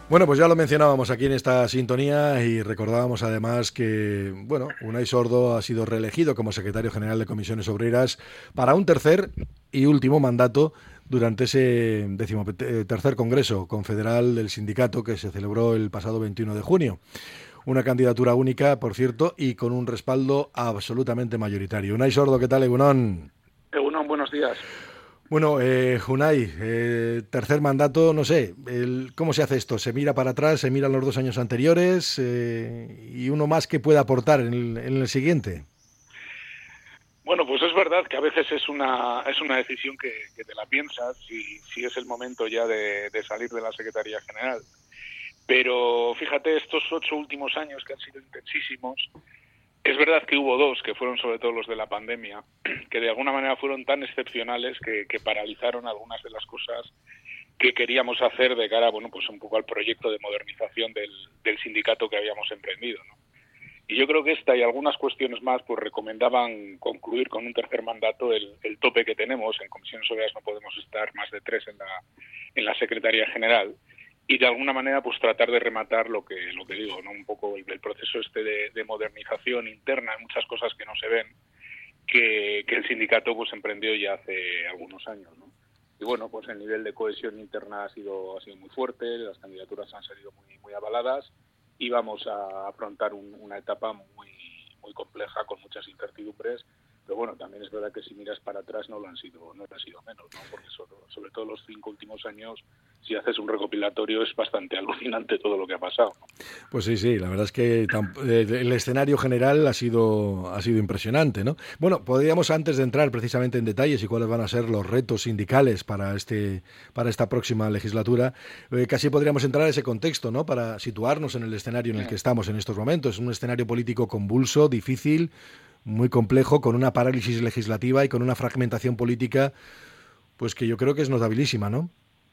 Bueno, pues ya lo mencionábamos aquí en esta sintonía y recordábamos además que, bueno, Unai Sordo ha sido reelegido como secretario general de Comisiones Obreras para un tercer y último mandato durante ese decimotercer Congreso Confederal del Sindicato que se celebró el pasado 21 de junio. Una candidatura única, por cierto, y con un respaldo absolutamente mayoritario. Unai Sordo, ¿qué tal, Egunon? Egunon, buenos días. Bueno, Unai, tercer mandato, no sé, ¿cómo se hace esto? ¿Se mira para atrás, se miran los 2 años anteriores y uno más que pueda aportar en el siguiente? Bueno, pues es verdad que a veces es una decisión que te la piensas si es el momento ya de salir de la Secretaría General. Pero fíjate, estos 8 últimos años que han sido intensísimos, es verdad que hubo dos, que fueron sobre todo los de la pandemia, que de alguna manera fueron tan excepcionales que paralizaron algunas de las cosas que queríamos hacer de cara, bueno, pues un poco al proyecto de modernización del sindicato que habíamos emprendido, ¿no? Y yo creo que esta y algunas cuestiones más pues recomendaban concluir con un tercer mandato el tope que tenemos. En Comisiones Obreras no podemos estar más de 3 en la Secretaría General y de alguna manera pues tratar de rematar lo que digo, ¿no? Un poco el proceso este de modernización interna, hay muchas cosas que no se ven, que el sindicato pues emprendió ya hace algunos años, ¿no? Y bueno, pues el nivel de cohesión interna ha sido muy fuerte, las candidaturas han salido muy avaladas y vamos a afrontar una etapa muy compleja con muchas incertidumbres, pero bueno, también es verdad que si miras para atrás no lo han sido menos, ¿no? Porque sobre todo los 5 últimos años, si haces un recopilatorio, es bastante alucinante todo lo que ha pasado, ¿no? Pues sí, sí, la verdad es que el escenario general ha sido impresionante, ¿no? Bueno, podríamos antes de entrar precisamente en detalles y cuáles van a ser los retos sindicales para esta próxima legislatura, casi podríamos entrar a ese contexto, ¿no? Para situarnos en el escenario en el que estamos en estos momentos, un escenario político convulso, difícil, muy complejo, con una parálisis legislativa y con una fragmentación política, pues que yo creo que es notabilísima, ¿no?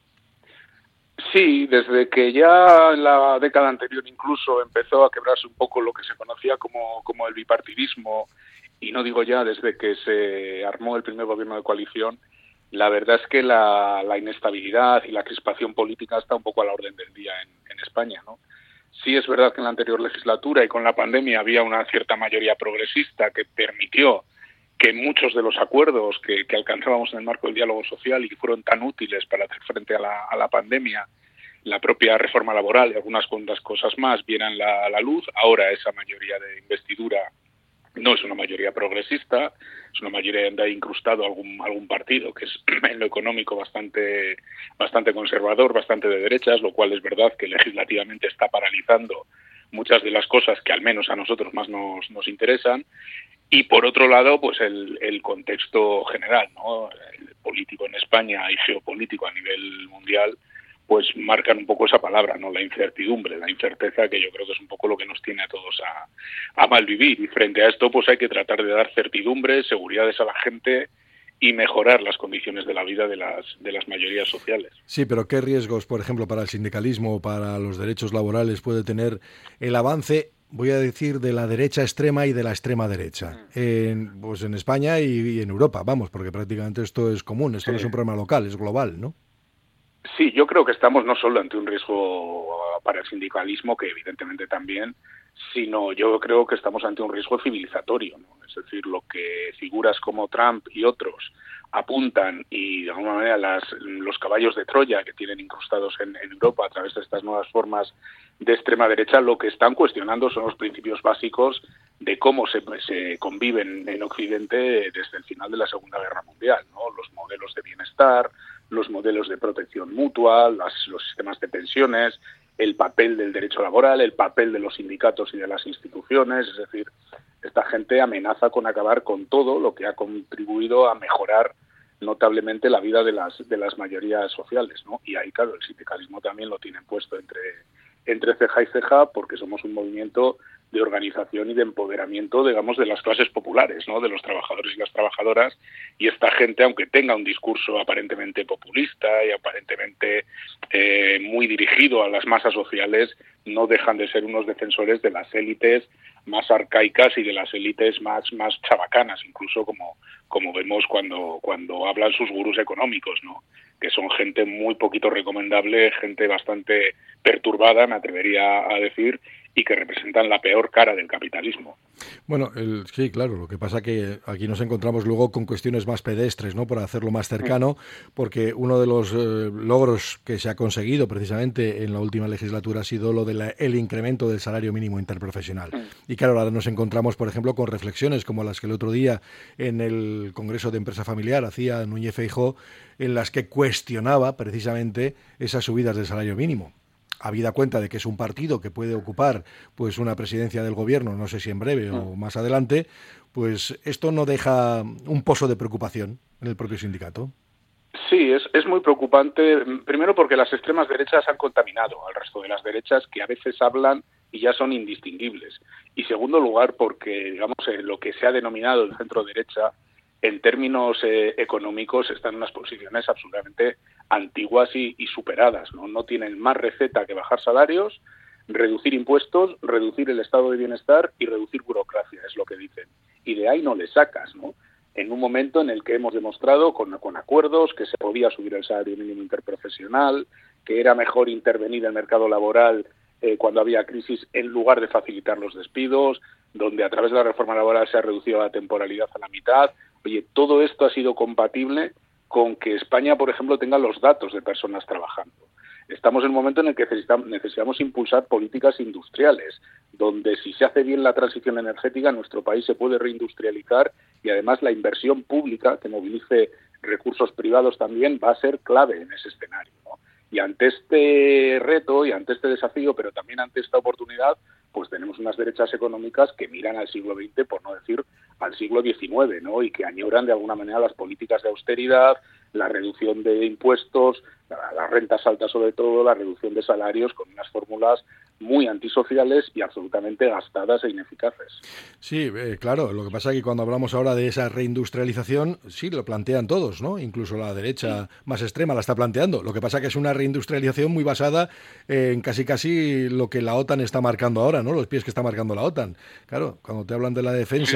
Sí, desde que ya en la década anterior incluso empezó a quebrarse un poco lo que se conocía como el bipartidismo, y no digo ya desde que se armó el primer gobierno de coalición, la verdad es que la inestabilidad y la crispación política está un poco a la orden del día en España, ¿no? Sí es verdad que en la anterior legislatura y con la pandemia había una cierta mayoría progresista que permitió que muchos de los acuerdos que alcanzábamos en el marco del diálogo social y que fueron tan útiles para hacer frente a la pandemia, la propia reforma laboral y algunas cuantas cosas más, vieran la luz. Ahora esa mayoría de investidura no es una mayoría progresista, es una mayoría donde ha incrustado algún partido que es en lo económico bastante conservador, bastante de derechas, lo cual es verdad que legislativamente está paralizando muchas de las cosas que al menos a nosotros más nos interesan. Y por otro lado, pues el contexto general, ¿no? El político en España y geopolítico a nivel mundial, pues marcan un poco esa palabra, ¿no? La incertidumbre, la incerteza, que yo creo que es un poco lo que nos tiene a todos a malvivir. Y frente a esto, pues hay que tratar de dar certidumbre, seguridades a la gente y mejorar las condiciones de la vida de las mayorías sociales. Sí, pero ¿qué riesgos, por ejemplo, para el sindicalismo o para los derechos laborales puede tener el avance, voy a decir, de la derecha extrema y de la extrema derecha? Pues en España y en Europa, vamos, porque prácticamente esto es común, esto Sí. no es un problema local, es global, ¿no? Sí, yo creo que estamos no solo ante un riesgo para el sindicalismo, que evidentemente también, sino yo creo que estamos ante un riesgo civilizatorio, ¿no? Es decir, lo que figuras como Trump y otros apuntan y de alguna manera los caballos de Troya que tienen incrustados en Europa a través de estas nuevas formas de extrema derecha, lo que están cuestionando son los principios básicos de cómo se conviven en Occidente desde el final de la Segunda Guerra Mundial, ¿no? Los modelos de bienestar, los modelos de protección mutua, los sistemas de pensiones, el papel del derecho laboral, el papel de los sindicatos y de las instituciones. Es decir, esta gente amenaza con acabar con todo lo que ha contribuido a mejorar notablemente la vida de las mayorías sociales, ¿no? Y ahí, claro, el sindicalismo también lo tienen puesto entre ceja y ceja, porque somos un movimiento de organización y de empoderamiento, digamos, de las clases populares, ¿no? De los trabajadores y las trabajadoras, y esta gente, aunque tenga un discurso aparentemente populista y aparentemente muy dirigido a las masas sociales, no dejan de ser unos defensores de las élites más arcaicas y de las élites más chabacanas, incluso como vemos cuando hablan sus gurús económicos, ¿no? Que son gente muy poquito recomendable, gente bastante perturbada, me atrevería a decir, y que representan la peor cara del capitalismo. Bueno, sí, claro, lo que pasa que aquí nos encontramos luego con cuestiones más pedestres, ¿no? Para hacerlo más cercano, porque uno de los logros que se ha conseguido precisamente en la última legislatura ha sido lo del incremento del salario mínimo interprofesional. Y claro, ahora nos encontramos, por ejemplo, con reflexiones como las que el otro día en el Congreso de Empresa Familiar hacía Núñez Feijóo, en las que cuestionaba precisamente esas subidas del salario mínimo. Habida cuenta de que es un partido que puede ocupar pues una presidencia del gobierno, no sé si en breve o más adelante, pues esto no deja un pozo de preocupación en el propio sindicato. Sí, es muy preocupante, primero porque las extremas derechas han contaminado al resto de las derechas, que a veces hablan y ya son indistinguibles. Y segundo lugar porque, digamos, lo que se ha denominado el centro derecha, en términos económicos, está en unas posiciones absolutamente antiguas y superadas, ¿no? No tienen más receta que bajar salarios, reducir impuestos, reducir el estado de bienestar y reducir burocracia, es lo que dicen. Y de ahí no le sacas, ¿no? En un momento en el que hemos demostrado con acuerdos que se podía subir el salario mínimo interprofesional, que era mejor intervenir en el mercado laboral cuando había crisis en lugar de facilitar los despidos, donde a través de la reforma laboral se ha reducido la temporalidad a la mitad. Oye, todo esto ha sido compatible con que España, por ejemplo, tenga los datos de personas trabajando. Estamos en un momento en el que necesitamos impulsar políticas industriales, donde si se hace bien la transición energética, nuestro país se puede reindustrializar y además la inversión pública, que movilice recursos privados también, va a ser clave en ese escenario, ¿no? Y ante este reto y ante este desafío, pero también ante esta oportunidad, pues tenemos unas derechas económicas que miran al siglo XX, por no decir al siglo XIX, ¿no? Y que añoran de alguna manera las políticas de austeridad, la reducción de impuestos, las rentas altas sobre todo, la reducción de salarios con unas fórmulas muy antisociales y absolutamente gastadas e ineficaces. Sí, claro, lo que pasa es que cuando hablamos ahora de esa reindustrialización, sí, lo plantean todos, ¿no? Incluso la derecha más extrema la está planteando. Lo que pasa es que es una reindustrialización muy basada en casi lo que la OTAN está marcando ahora, ¿no? Los pies que está marcando la OTAN. Claro, cuando te hablan de la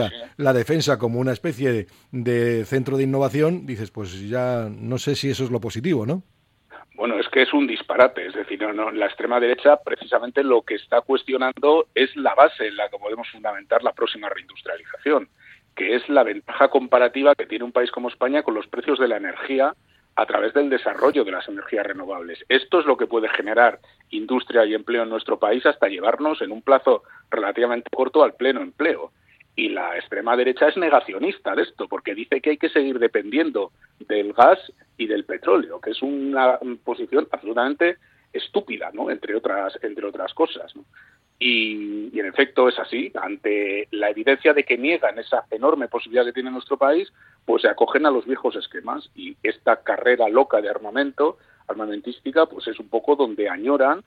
defensa como una especie de centro de innovación, dices, pues ya no sé si eso es lo positivo, ¿no? Bueno, es que es un disparate, es decir, la extrema derecha precisamente lo que está cuestionando es la base en la que podemos fundamentar la próxima reindustrialización, que es la ventaja comparativa que tiene un país como España con los precios de la energía a través del desarrollo de las energías renovables. Esto es lo que puede generar industria y empleo en nuestro país hasta llevarnos en un plazo relativamente corto al pleno empleo. Y la extrema derecha es negacionista de esto, porque dice que hay que seguir dependiendo del gas y del petróleo, que es una posición absolutamente estúpida, ¿no? Entre otras cosas, ¿no? Y en efecto es así. Ante la evidencia de que niegan esa enorme posibilidad que tiene nuestro país, pues se acogen a los viejos esquemas. Y esta carrera loca de armamentística, pues es un poco donde añoran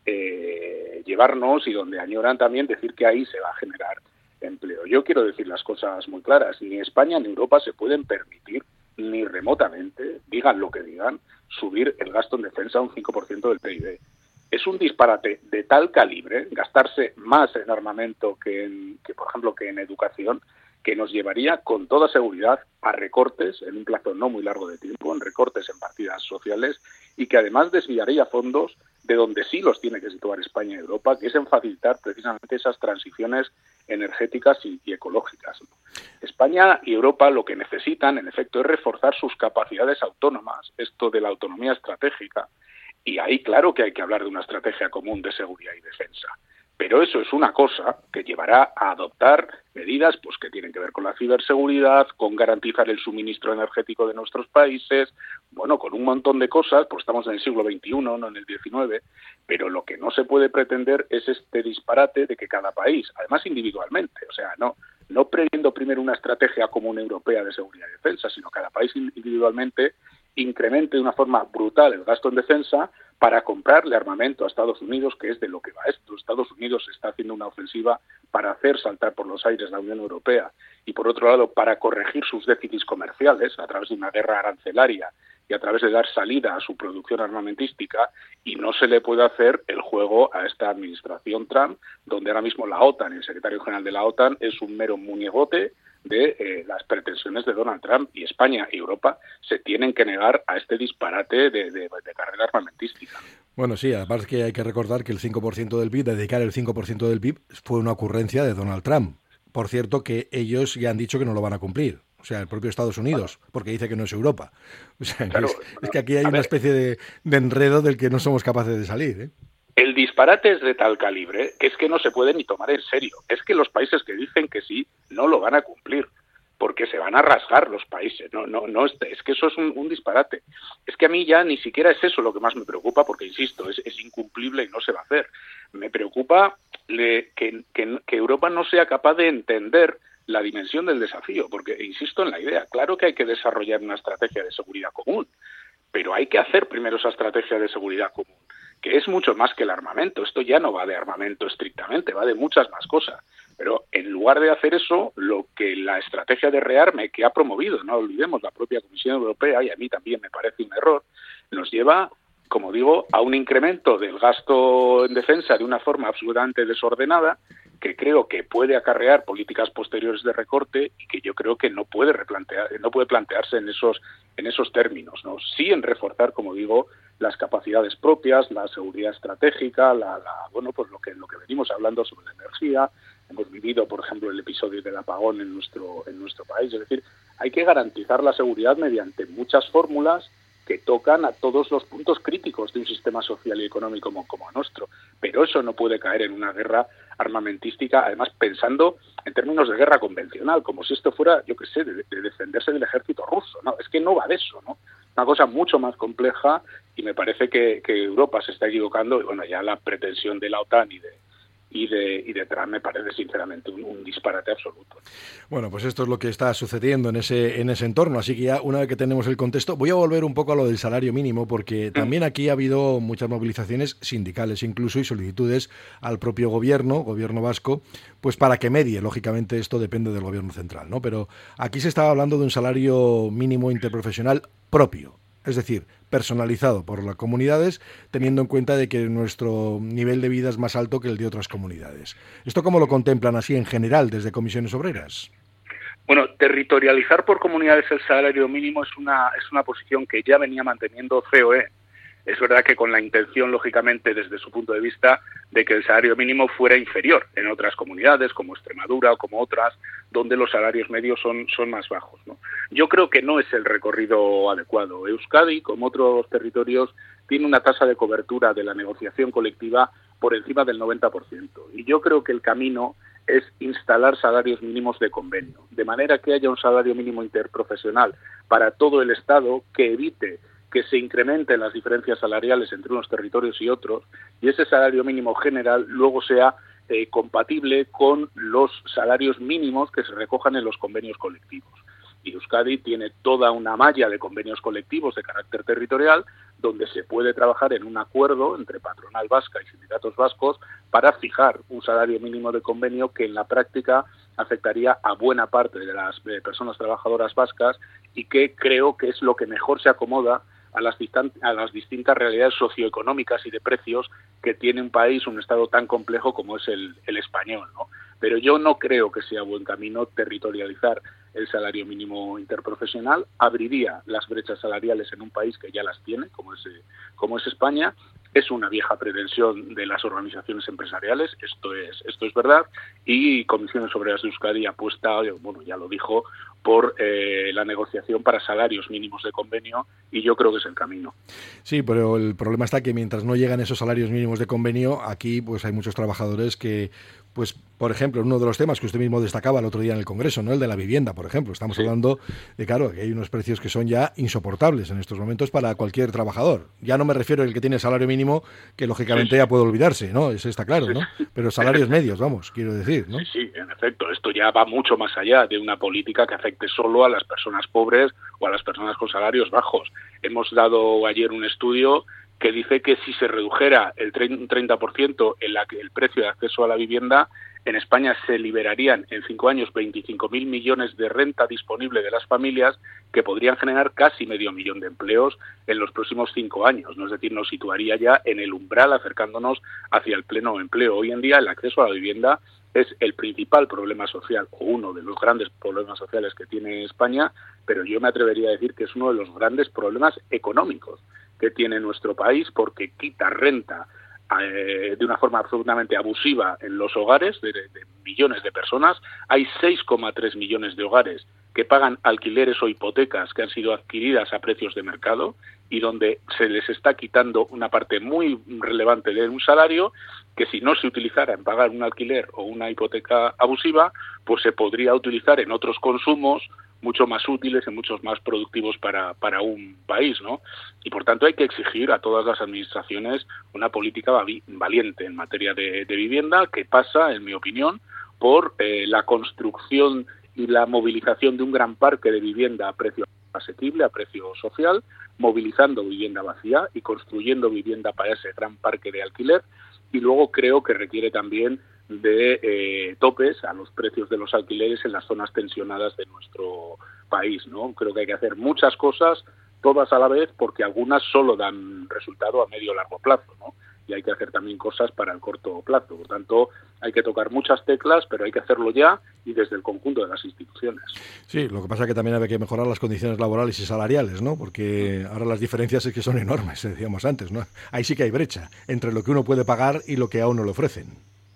llevarnos y donde añoran también decir que ahí se va a generar empleo. Yo quiero decir las cosas muy claras. Ni España ni Europa se pueden permitir, ni remotamente, digan lo que digan, subir el gasto en defensa a un 5% del PIB. Es un disparate de tal calibre, gastarse más en armamento que por ejemplo, que en educación, que nos llevaría con toda seguridad a recortes en un plazo no muy largo de tiempo, en recortes en partidas sociales, y que además desviaría fondos de donde sí los tiene que situar España y Europa, que es en facilitar precisamente esas transiciones energéticas y ecológicas. España y Europa lo que necesitan, en efecto, es reforzar sus capacidades autónomas, esto de la autonomía estratégica, y ahí claro que hay que hablar de una estrategia común de seguridad y defensa. Pero eso es una cosa que llevará a adoptar medidas pues que tienen que ver con la ciberseguridad, con garantizar el suministro energético de nuestros países, bueno, con un montón de cosas, pues estamos en el siglo XXI, no en el XIX, pero lo que no se puede pretender es este disparate de que cada país, además individualmente, o sea, no previendo primero una estrategia común europea de seguridad y defensa, sino cada país individualmente incremente de una forma brutal el gasto en defensa para comprarle armamento a Estados Unidos, que es de lo que va esto. Estados Unidos está haciendo una ofensiva para hacer saltar por los aires la Unión Europea y, por otro lado, para corregir sus déficits comerciales a través de una guerra arancelaria y a través de dar salida a su producción armamentística, y no se le puede hacer el juego a esta administración Trump, donde ahora mismo la OTAN, el secretario general de la OTAN, es un mero muñegote de las pretensiones de Donald Trump, y España y Europa se tienen que negar a este disparate de carrera armamentística. Bueno, sí, aparte que hay que recordar que el 5% del PIB, dedicar el 5% del PIB, fue una ocurrencia de Donald Trump. Por cierto, que ellos ya han dicho que no lo van a cumplir. O sea, el propio Estados Unidos, porque dice que no es Europa. O sea, claro, es que aquí hay una especie de enredo del que no somos capaces de salir, ¿eh? El disparate es de tal calibre que es que no se puede ni tomar en serio. Es que los países que dicen que sí no lo van a cumplir, porque se van a rasgar los países. No, es que eso es un disparate. Es que a mí ya ni siquiera es eso lo que más me preocupa, porque, insisto, es incumplible y no se va a hacer. Me preocupa que Europa no sea capaz de entender la dimensión del desafío, porque, insisto en la idea, claro que hay que desarrollar una estrategia de seguridad común, pero hay que hacer primero esa estrategia de seguridad común, que es mucho más que el armamento. Esto ya no va de armamento estrictamente, va de muchas más cosas. Pero en lugar de hacer eso, lo que la estrategia de rearme que ha promovido, no olvidemos, la propia Comisión Europea, y a mí también me parece un error, nos lleva, como digo, a un incremento del gasto en defensa de una forma absolutamente desordenada, que creo que puede acarrear políticas posteriores de recorte y que yo creo que no puede plantearse en esos términos, ¿no? Sí en reforzar, como digo, las capacidades propias, la seguridad estratégica, pues lo que venimos hablando sobre la energía. Hemos vivido, por ejemplo, el episodio del apagón en nuestro país. Es decir, hay que garantizar la seguridad mediante muchas fórmulas que tocan a todos los puntos críticos de un sistema social y económico como nuestro. Pero eso no puede caer en una guerra armamentística, además pensando en términos de guerra convencional, como si esto fuera, yo qué sé, de defenderse del ejército ruso. No, es que no va de eso, ¿no? Una cosa mucho más compleja, y me parece que Europa se está equivocando, y bueno, ya la pretensión de la OTAN y de Trump me parece sinceramente un disparate absoluto. Bueno, pues esto es lo que está sucediendo en ese entorno, así que ya una vez que tenemos el contexto, voy a volver un poco a lo del salario mínimo, porque también aquí ha habido muchas movilizaciones sindicales incluso y solicitudes al propio gobierno vasco, pues para que medie, lógicamente esto depende del gobierno central, ¿no? Pero aquí se estaba hablando de un salario mínimo interprofesional propio, es decir, personalizado por las comunidades, teniendo en cuenta de que nuestro nivel de vida es más alto que el de otras comunidades. ¿Esto cómo lo contemplan así en general desde Comisiones Obreras? Bueno, territorializar por comunidades el salario mínimo es una posición que ya venía manteniendo COE. Es verdad que con la intención, lógicamente, desde su punto de vista, de que el salario mínimo fuera inferior en otras comunidades, como Extremadura o como otras, donde los salarios medios son más bajos, ¿no? Yo creo que no es el recorrido adecuado. Euskadi, como otros territorios, tiene una tasa de cobertura de la negociación colectiva por encima del 90%. Y yo creo que el camino es instalar salarios mínimos de convenio, de manera que haya un salario mínimo interprofesional para todo el Estado que evite que se incrementen las diferencias salariales entre unos territorios y otros, y ese salario mínimo general luego sea compatible con los salarios mínimos que se recojan en los convenios colectivos. Y Euskadi tiene toda una malla de convenios colectivos de carácter territorial donde se puede trabajar en un acuerdo entre patronal vasca y sindicatos vascos para fijar un salario mínimo de convenio que en la práctica afectaría a buena parte de las personas trabajadoras vascas y que creo que es lo que mejor se acomoda a las distintas realidades socioeconómicas y de precios que tiene un país, un Estado tan complejo como es el español, ¿no? Pero yo no creo que sea buen camino territorializar el salario mínimo interprofesional. Abriría las brechas salariales en un país que ya las tiene, como es España. Es una vieja pretensión de las organizaciones empresariales, esto es verdad, y Comisiones Obreras de Euskadi apuesta, bueno, ya lo dijo, por la negociación para salarios mínimos de convenio, y yo creo que es el camino. Sí, pero el problema está que mientras no llegan esos salarios mínimos de convenio, aquí pues hay muchos trabajadores que, pues por ejemplo, uno de los temas que usted mismo destacaba el otro día en el Congreso, ¿no? El de la vivienda, por ejemplo. Estamos hablando de, claro, que hay unos precios que son ya insoportables en estos momentos para cualquier trabajador. Ya no me refiero al que tiene salario mínimo, que lógicamente ya puede olvidarse, ¿no? Eso está claro, ¿no? Pero salarios medios, vamos, quiero decir, ¿no? Sí, en efecto, esto ya va mucho más allá de una política que afecte solo a las personas pobres o a las personas con salarios bajos. Hemos dado ayer un estudio que dice que si se redujera un 30% el precio de acceso a la vivienda, En España se liberarían en 5 años 25.000 millones de renta disponible de las familias que podrían generar casi 500.000 de empleos en los próximos 5 años, ¿no? Es decir, nos situaría ya en el umbral acercándonos hacia el pleno empleo. Hoy en día el acceso a la vivienda es el principal problema social o uno de los grandes problemas sociales que tiene España, pero yo me atrevería a decir que es uno de los grandes problemas económicos que tiene nuestro país porque quita renta de una forma absolutamente abusiva en los hogares de millones de personas. Hay 6,3 millones de hogares que pagan alquileres o hipotecas que han sido adquiridas a precios de mercado y donde se les está quitando una parte muy relevante de un salario que si no se utilizara en pagar un alquiler o una hipoteca abusiva, pues se podría utilizar en otros consumos mucho más útiles y muchos más productivos para un país, ¿no? Y por tanto hay que exigir a todas las administraciones una política valiente en materia de vivienda que pasa, en mi opinión, por la construcción y la movilización de un gran parque de vivienda a precio asequible, a precio social, movilizando vivienda vacía y construyendo vivienda para ese gran parque de alquiler. Y luego creo que requiere también de topes a los precios de los alquileres en las zonas tensionadas de nuestro país, ¿no? Creo que hay que hacer muchas cosas, todas a la vez, porque algunas solo dan resultado a medio o largo plazo, ¿no? Y hay que hacer también cosas para el corto plazo. Por tanto, hay que tocar muchas teclas, pero hay que hacerlo ya y desde el conjunto de las instituciones. Sí, lo que pasa es que también hay que mejorar las condiciones laborales y salariales, ¿no? Porque ahora las diferencias es que son enormes, decíamos antes, ¿no? Ahí sí que hay brecha entre lo que uno puede pagar y lo que a uno le ofrecen.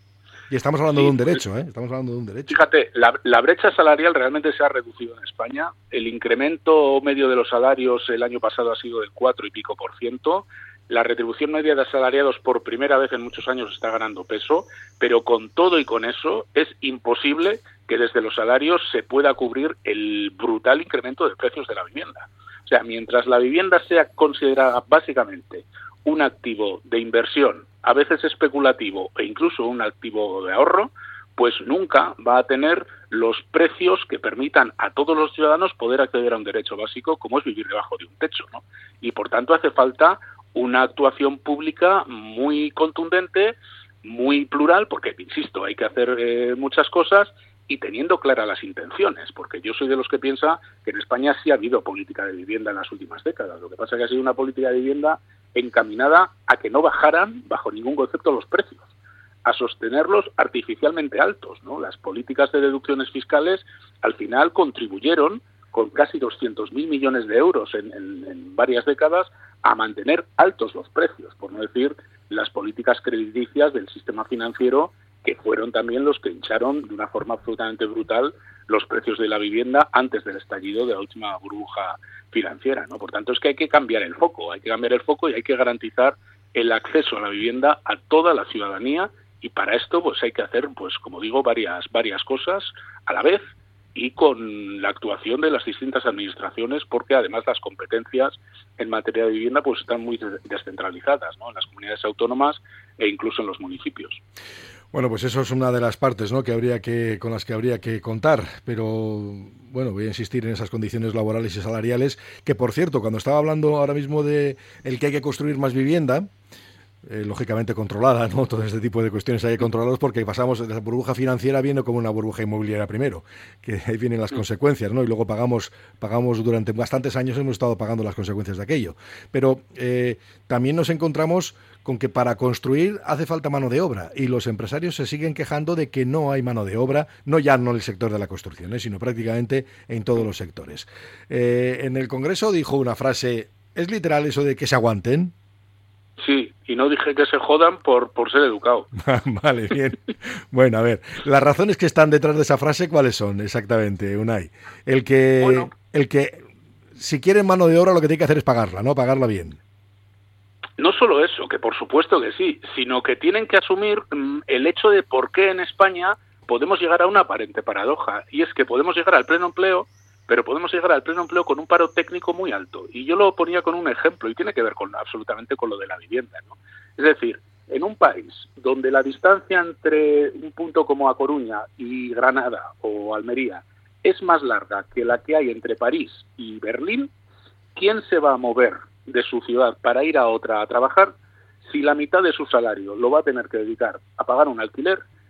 Y estamos hablando de un derecho, ¿eh? Estamos hablando de un derecho. Fíjate, la brecha salarial realmente se ha reducido en España. El incremento medio de los salarios el año pasado ha sido del 4 y pico %. La retribución media de asalariados por primera vez en muchos años está ganando peso, pero con todo y con eso es imposible que desde los salarios se pueda cubrir el brutal incremento de precios de la vivienda. O sea, mientras la vivienda sea considerada básicamente un activo de inversión, a veces especulativo e incluso un activo de ahorro, pues nunca va a tener los precios que permitan a todos los ciudadanos poder acceder a un derecho básico como es vivir debajo de un techo, ¿no? Y por tanto hace falta una actuación pública muy contundente, muy plural, porque, insisto, hay que hacer muchas cosas y teniendo claras las intenciones, porque yo soy de los que piensa que en España sí ha habido política de vivienda en las últimas décadas. Lo que pasa es que ha sido una política de vivienda encaminada a que no bajaran bajo ningún concepto los precios, a sostenerlos artificialmente altos, ¿no? Las políticas de deducciones fiscales al final contribuyeron con casi 200.000 millones de euros en varias décadas a mantener altos los precios, por no decir las políticas crediticias del sistema financiero, que fueron también los que hincharon de una forma absolutamente brutal los precios de la vivienda antes del estallido de la última burbuja financiera, ¿no? Por tanto, es que hay que cambiar el foco y hay que garantizar el acceso a la vivienda a toda la ciudadanía, y para esto pues hay que hacer, pues como digo, varias cosas a la vez y con la actuación de las distintas administraciones, porque además las competencias en materia de vivienda pues están muy descentralizadas, ¿no? En las comunidades autónomas e incluso en los municipios. Bueno, pues eso es una de las partes, ¿no?, con las que habría que contar, pero bueno, voy a insistir en esas condiciones laborales y salariales, que por cierto, cuando estaba hablando ahora mismo de el que hay que construir más vivienda, lógicamente controlada, ¿no? Todo este tipo de cuestiones hay que controlarlos porque pasamos de la burbuja financiera viendo como una burbuja inmobiliaria primero, que ahí vienen las consecuencias, ¿no? Y luego pagamos durante bastantes años, hemos estado pagando las consecuencias de aquello. Pero también nos encontramos con que para construir hace falta mano de obra y los empresarios se siguen quejando de que no hay mano de obra, no en el sector de la construcción, sino prácticamente en todos los sectores. En el Congreso dijo una frase, ¿es literal eso de que se aguanten? Sí, y no dije que se jodan por ser educado. Vale, bien. Bueno, a ver, las razones que están detrás de esa frase, ¿cuáles son exactamente, Unai? El que si quieren mano de obra lo que tiene que hacer es pagarla, ¿no? Pagarla bien. No solo eso, que por supuesto que sí, sino que tienen que asumir el hecho de por qué en España podemos llegar a una aparente paradoja, y es que podemos llegar al pleno empleo, pero podemos llegar al pleno empleo con un paro técnico muy alto. Y yo lo ponía con un ejemplo, y tiene que ver absolutamente con lo de la vivienda, ¿no? Es decir, en un país donde la distancia entre un punto como A Coruña y Granada o Almería es más larga que la que hay entre París y Berlín, ¿quién se va a mover de su ciudad para ir a otra a trabajar si la mitad de su salario lo va a tener que dedicar a pagar un alquiler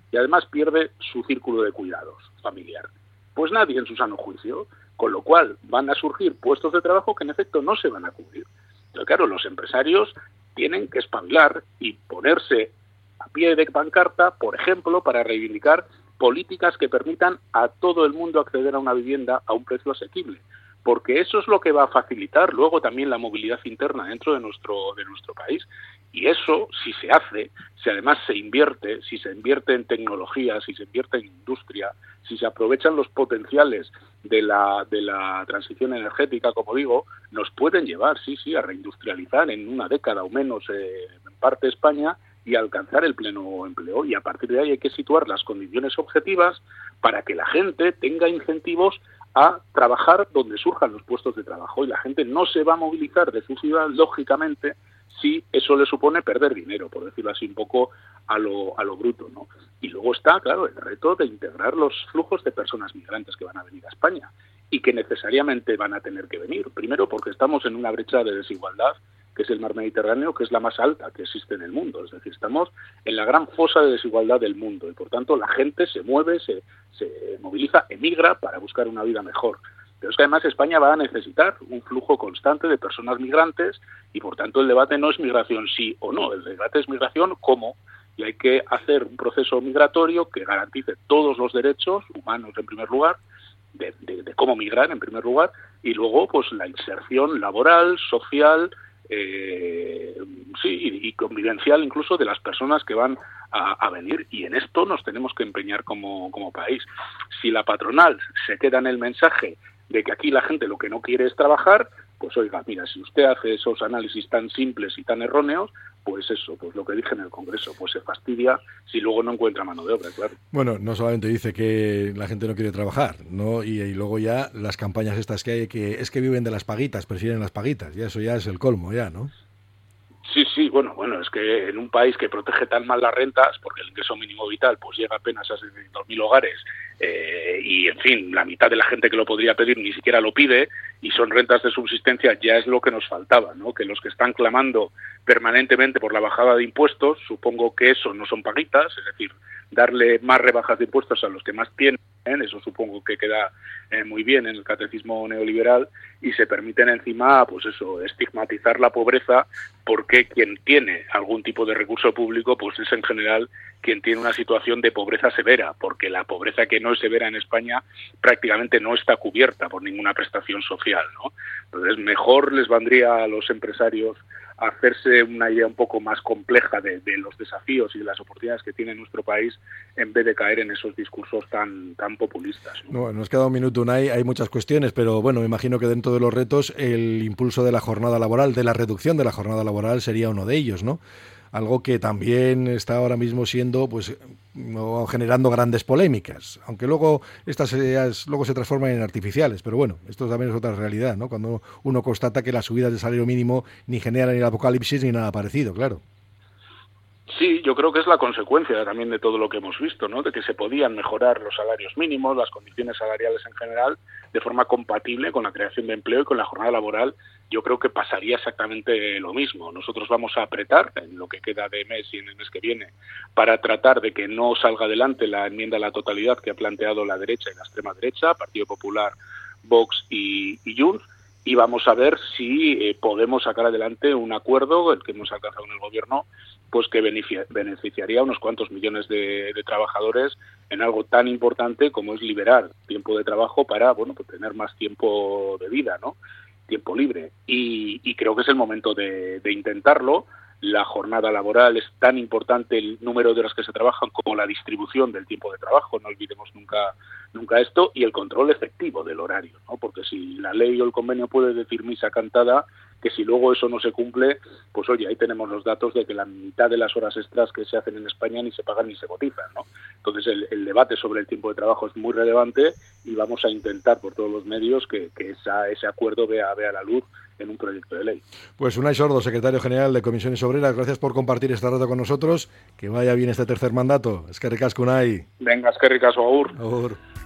y además pierde su círculo de cuidados familiar. Pues nadie en su sano juicio, con lo cual van a surgir puestos de trabajo que en efecto no se van a cubrir. Entonces, claro, los empresarios tienen que espabilar y ponerse a pie de pancarta, por ejemplo, para reivindicar políticas que permitan a todo el mundo acceder a una vivienda a un precio asequible, porque eso es lo que va a facilitar luego también la movilidad interna dentro de nuestro país. Y eso, si se hace, si además se invierte en tecnología, si se invierte en industria, si se aprovechan los potenciales de la transición energética, como digo, nos pueden llevar, a reindustrializar en una década o menos en parte España y alcanzar el pleno empleo. Y a partir de ahí hay que situar las condiciones objetivas para que la gente tenga incentivos a trabajar donde surjan los puestos de trabajo, y la gente no se va a movilizar de su ciudad, lógicamente, si eso le supone perder dinero, por decirlo así un poco a lo bruto, ¿no? Y luego está, claro, el reto de integrar los flujos de personas migrantes que van a venir a España y que necesariamente van a tener que venir. Primero, porque estamos en una brecha de desigualdad, que es el mar Mediterráneo, que es la más alta que existe en el mundo. Es decir, estamos en la gran fosa de desigualdad del mundo y, por tanto, la gente se mueve, se moviliza, emigra para buscar una vida mejor. Pero es que además España va a necesitar un flujo constante de personas migrantes y, por tanto, el debate no es migración sí o no, el debate es migración cómo, y hay que hacer un proceso migratorio que garantice todos los derechos humanos en primer lugar, de cómo migrar en primer lugar, y luego pues la inserción laboral, social, y convivencial incluso de las personas que van a venir, y en esto nos tenemos que empeñar como país. Si la patronal se queda en el mensaje de que aquí la gente lo que no quiere es trabajar, pues oiga, mira, si usted hace esos análisis tan simples y tan erróneos, pues eso, pues lo que dije en el Congreso, pues se fastidia si luego no encuentra mano de obra, claro. Bueno, no solamente dice que la gente no quiere trabajar, ¿no? Y luego ya las campañas estas que hay, que es que viven de las paguitas, prefieren las paguitas, ya eso ya es el colmo ya, ¿no? Sí, bueno, es que en un país que protege tan mal las rentas, porque el ingreso mínimo vital pues llega apenas a 600.000 hogares, y en fin, la mitad de la gente que lo podría pedir ni siquiera lo pide, y son rentas de subsistencia, ya es lo que nos faltaba, ¿no? Que los que están clamando permanentemente por la bajada de impuestos, supongo que eso no son paguitas, es decir, darle más rebajas de impuestos a los que más tienen, eso supongo que queda muy bien en el catecismo neoliberal, y se permiten encima, pues eso, estigmatizar la pobreza, porque quien tiene algún tipo de recurso público, pues es en general quien tiene una situación de pobreza severa, porque la pobreza que no es severa en España prácticamente no está cubierta por ninguna prestación social, ¿no? Entonces mejor les vendría a los empresarios hacerse una idea un poco más compleja de los desafíos y de las oportunidades que tiene nuestro país, en vez de caer en esos discursos tan populistas, ¿no? Bueno, nos queda un minuto, Unai, hay muchas cuestiones, pero bueno, me imagino que dentro de los retos el impulso de la jornada laboral, de la reducción de la jornada laboral sería uno de ellos, ¿no? Algo que también está ahora mismo siendo, pues, generando grandes polémicas, aunque luego estas ideas luego se transforman en artificiales, pero bueno, esto también es otra realidad, ¿no? Cuando uno constata que las subidas del salario mínimo ni generan ni el apocalipsis ni nada parecido, claro. Sí, yo creo que es la consecuencia también de todo lo que hemos visto, ¿no? De que se podían mejorar los salarios mínimos, las condiciones salariales en general, de forma compatible con la creación de empleo y con la jornada laboral. Yo creo que pasaría exactamente lo mismo. Nosotros vamos a apretar en lo que queda de mes y en el mes que viene para tratar de que no salga adelante la enmienda a la totalidad que ha planteado la derecha y la extrema derecha, Partido Popular, Vox y Junts, y vamos a ver si podemos sacar adelante un acuerdo, el que hemos alcanzado en el Gobierno, pues que beneficiaría a unos cuantos millones de trabajadores en algo tan importante como es liberar tiempo de trabajo para, bueno, pues tener más tiempo de vida, ¿no? Tiempo libre. Y creo que es el momento de intentarlo. La jornada laboral es tan importante, el número de horas que se trabajan, como la distribución del tiempo de trabajo, no olvidemos nunca esto, y el control efectivo del horario, ¿no? Porque si la ley o el convenio puede decir misa cantada, que si luego eso no se cumple, pues oye, ahí tenemos los datos de que la mitad de las horas extras que se hacen en España ni se pagan ni se cotizan, ¿no? Entonces el debate sobre el tiempo de trabajo es muy relevante y vamos a intentar por todos los medios que ese acuerdo vea la luz en un proyecto de ley. Pues Unai Sordo, secretario general de Comisiones Obreras, gracias por compartir esta rato con nosotros. Que vaya bien este tercer mandato. Eskerrik asko, Unai. Venga, eskerrik asko, agur. Agur.